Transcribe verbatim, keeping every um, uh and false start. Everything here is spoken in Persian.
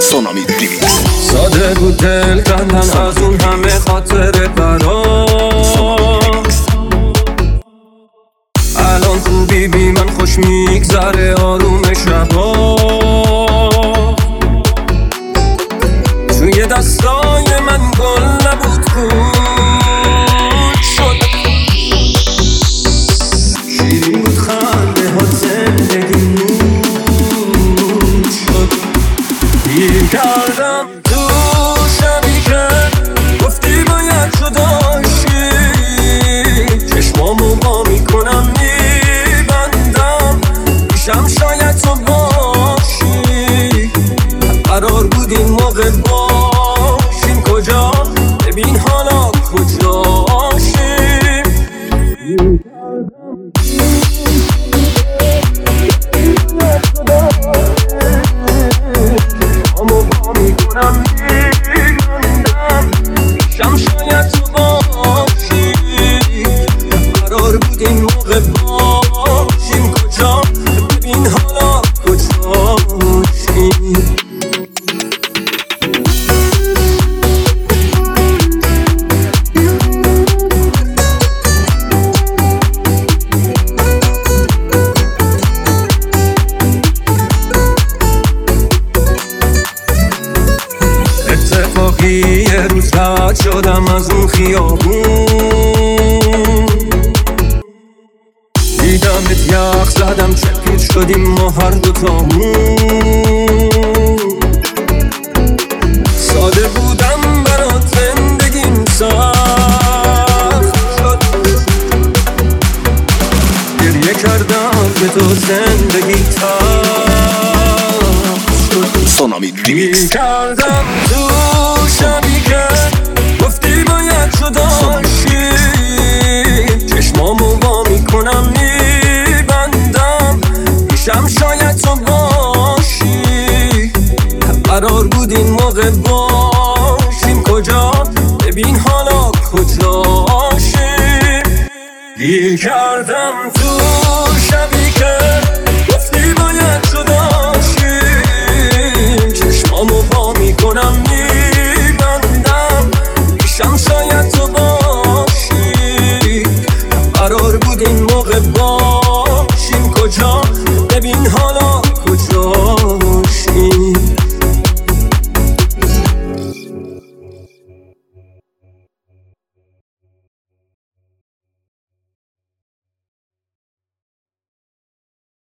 سونامی ریمیکس. ساده بود دل کندن از اون همه خاطر برام. الان خوبی بی من خوش میگذره آروم شبا. توی دستای من گل نبود کود شد. شیرین بود خنده ها زندگی نور شد. دیر کردم تو شبی که گفتی باید جداشی. چشمامو با میکنم میبندم پیشم شاید تو باشی. قرار بود این موقع باشیم کجا ببین حالا کجاشیم. چشمامو با میکنم میبندم پیشم شاید تو باشی. قرار بود این موقع باشیم کجا ببین حالا کجاشیم. اتفاقی یه روز رد شدم از اون خیابون. دیدمت یخ زدم چپیت شدیم ما هر دوتامون. ساده بودم برات زندگیم سخت شد. گریه کردم که تو زندگی تلخ شد. سونامی ریمیکس. کردم تو شبی که گفتی باید جداشی. چشمامو با میکنم میبندم پیشم شاید تو باشی. قرار بود این موقع باشیم کجا ببین حالا کجاشیم. گیر کردم تو شبی که گفتی باید جداشی. چشمامو با میکنم